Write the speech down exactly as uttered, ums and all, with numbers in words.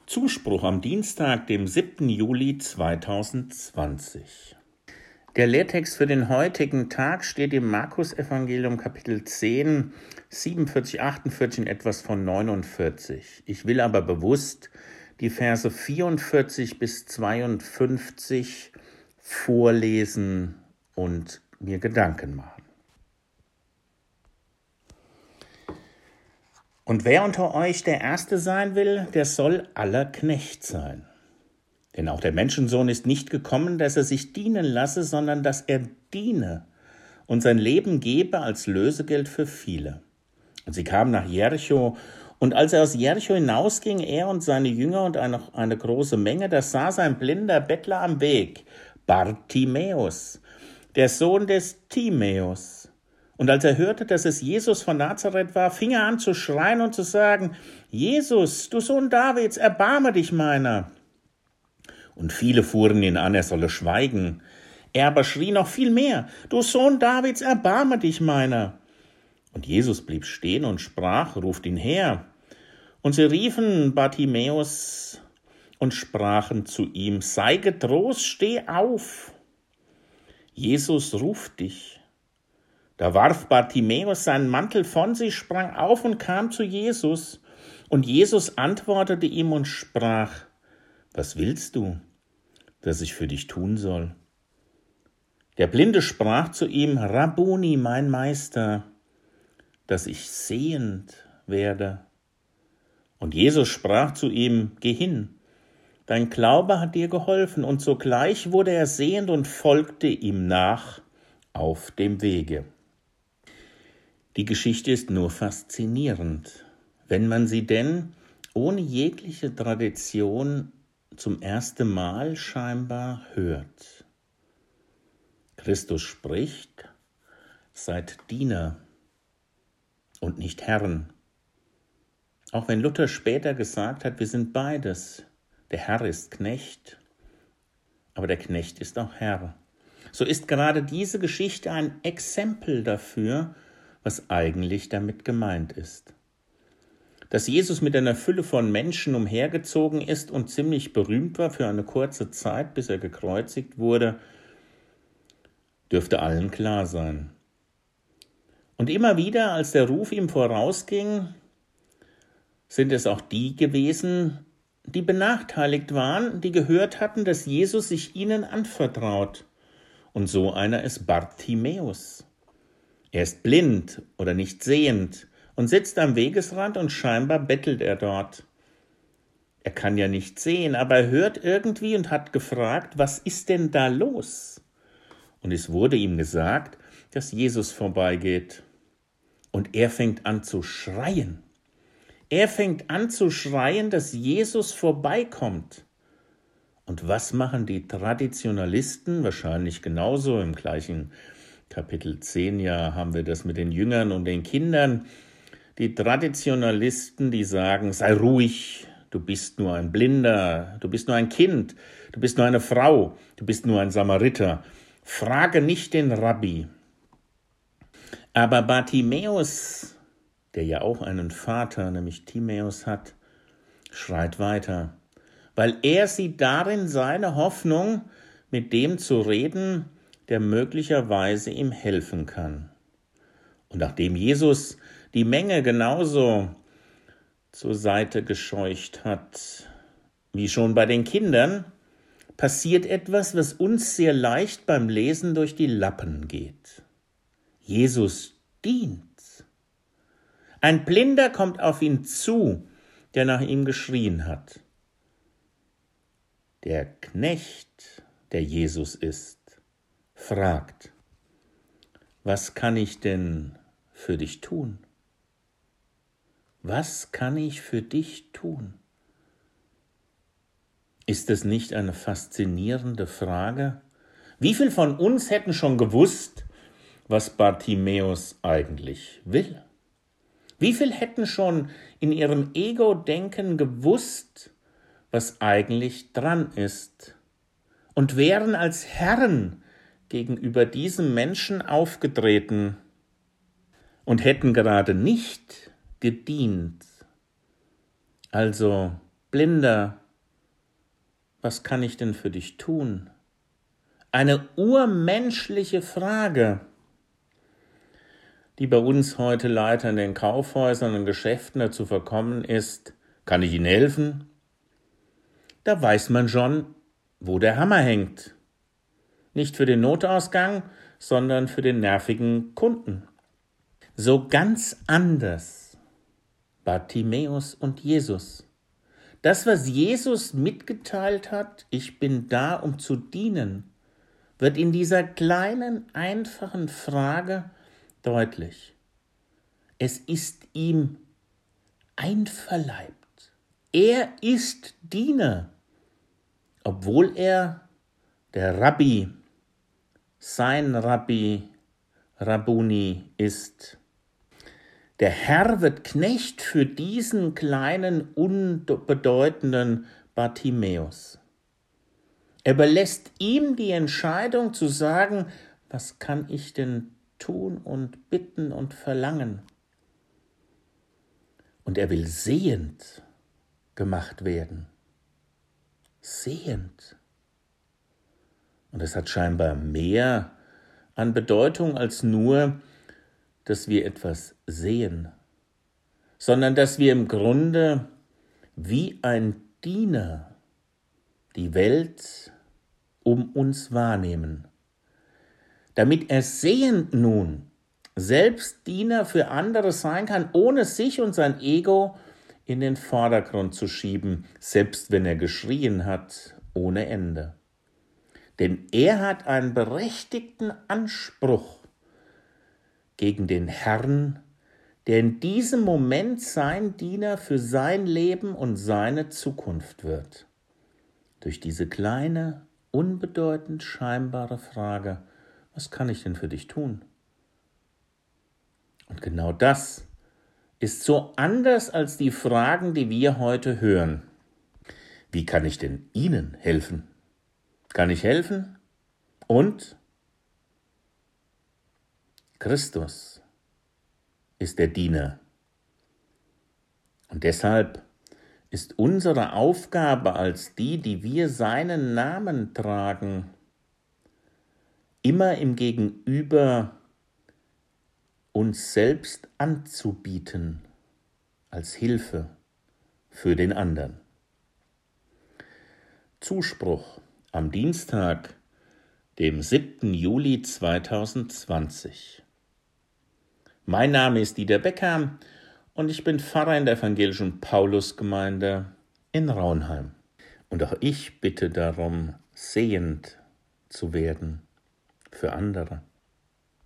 Zuspruch am Dienstag, dem siebten Juli zweitausendzwanzig. Der Lehrtext für den heutigen Tag steht im Markus-Evangelium Kapitel zehn, siebenundvierzig, achtundvierzig und etwas von neunundvierzig. Ich will aber bewusst die Verse vierundvierzig bis zweiundfünfzig vorlesen und mir Gedanken machen. Und wer unter euch der Erste sein will, der soll aller Knecht sein. Denn auch der Menschensohn ist nicht gekommen, dass er sich dienen lasse, sondern dass er diene und sein Leben gebe als Lösegeld für viele. Und sie kamen nach Jericho, und als er aus Jericho hinausging, er und seine Jünger und eine, eine große Menge, da saß ein blinder Bettler am Weg, Bartimäus, der Sohn des Timäus. Und als er hörte, dass es Jesus von Nazareth war, fing er an zu schreien und zu sagen: Jesus, du Sohn Davids, erbarme dich meiner. Und viele fuhren ihn an, er solle schweigen. Er aber schrie noch viel mehr: Du Sohn Davids, erbarme dich meiner. Und Jesus blieb stehen und sprach: Ruft ihn her. Und sie riefen Bartimäus und sprachen zu ihm: Sei getrost, steh auf. Jesus ruft dich. Da warf Bartimäus seinen Mantel von sich, sprang auf und kam zu Jesus. Und Jesus antwortete ihm und sprach: Was willst du, dass ich für dich tun soll? Der Blinde sprach zu ihm: Rabbuni, mein Meister, dass ich sehend werde. Und Jesus sprach zu ihm: Geh hin, dein Glaube hat dir geholfen. Und sogleich wurde er sehend und folgte ihm nach auf dem Wege. Die Geschichte ist nur faszinierend, wenn man sie denn ohne jegliche Tradition zum ersten Mal scheinbar hört. Christus spricht: Seid Diener und nicht Herren. Auch wenn Luther später gesagt hat, wir sind beides. Der Herr ist Knecht, aber der Knecht ist auch Herr. So ist gerade diese Geschichte ein Exempel dafür, was eigentlich damit gemeint ist. Dass Jesus mit einer Fülle von Menschen umhergezogen ist und ziemlich berühmt war für eine kurze Zeit, bis er gekreuzigt wurde, dürfte allen klar sein. Und immer wieder, als der Ruf ihm vorausging, sind es auch die gewesen, die benachteiligt waren, die gehört hatten, dass Jesus sich ihnen anvertraut. Und so einer ist Bartimäus. Er ist blind oder nicht sehend und sitzt am Wegesrand und scheinbar bettelt er dort. Er kann ja nicht sehen, aber er hört irgendwie und hat gefragt: Was ist denn da los? Und es wurde ihm gesagt, dass Jesus vorbeigeht. Und er fängt an zu schreien. Er fängt an zu schreien, dass Jesus vorbeikommt. Und was machen die Traditionalisten? Wahrscheinlich genauso im gleichen Kapitel zehn, ja, haben wir das mit den Jüngern und den Kindern. Die Traditionalisten, die sagen: Sei ruhig, du bist nur ein Blinder, du bist nur ein Kind, du bist nur eine Frau, du bist nur ein Samariter. Frage nicht den Rabbi. Aber Bartimäus, der ja auch einen Vater, nämlich Timäus hat, schreit weiter, weil er sieht darin seine Hoffnung, mit dem zu reden, der möglicherweise ihm helfen kann. Und nachdem Jesus die Menge genauso zur Seite gescheucht hat, wie schon bei den Kindern, passiert etwas, was uns sehr leicht beim Lesen durch die Lappen geht. Jesus dient. Ein Blinder kommt auf ihn zu, der nach ihm geschrien hat. Der Knecht, der Jesus ist, fragt: Was kann ich denn für dich tun? Was kann ich für dich tun? Ist es nicht eine faszinierende Frage? Wie viele von uns hätten schon gewusst, was Bartimäus eigentlich will? Wie viele hätten schon in ihrem Ego-Denken gewusst, was eigentlich dran ist, und wären als Herren gegenüber diesem Menschen aufgetreten und hätten gerade nicht gedient. Also Blinder, was kann ich denn für dich tun? Eine urmenschliche Frage, die bei uns heute leider in den Kaufhäusern und Geschäften dazu verkommen ist, kann ich Ihnen helfen? Da weiß man schon, wo der Hammer hängt. Nicht für den Notausgang, sondern für den nervigen Kunden. So ganz anders Bartimäus und Jesus. Das, was Jesus mitgeteilt hat, ich bin da, um zu dienen, wird in dieser kleinen, einfachen Frage deutlich. Es ist ihm einverleibt. Er ist Diener, obwohl er der Rabbi, sein Rabbi, Rabbuni ist. Der Herr wird Knecht für diesen kleinen, unbedeutenden Bartimäus. Er überlässt ihm die Entscheidung zu sagen, was kann ich denn tun und bitten und verlangen? Und er will sehend gemacht werden. Sehend. Und es hat scheinbar mehr an Bedeutung als nur, dass wir etwas sehen, sondern dass wir im Grunde wie ein Diener die Welt um uns wahrnehmen. Damit er sehend nun selbst Diener für andere sein kann, ohne sich und sein Ego in den Vordergrund zu schieben, selbst wenn er geschrien hat ohne Ende. Denn er hat einen berechtigten Anspruch gegen den Herrn, der in diesem Moment sein Diener für sein Leben und seine Zukunft wird. Durch diese kleine, unbedeutend scheinbare Frage, was kann ich denn für dich tun? Und genau das ist so anders als die Fragen, die wir heute hören. Wie kann ich denn Ihnen helfen? Kann ich helfen? Und Christus ist der Diener. Und deshalb ist unsere Aufgabe als die, die wir seinen Namen tragen, immer im Gegenüber uns selbst anzubieten als Hilfe für den anderen. Zuspruch am Dienstag, dem siebten Juli zweitausendzwanzig. Mein Name ist Dieter Becker und ich bin Pfarrer in der evangelischen Paulusgemeinde in Raunheim. Und auch ich bitte darum, sehend zu werden für andere.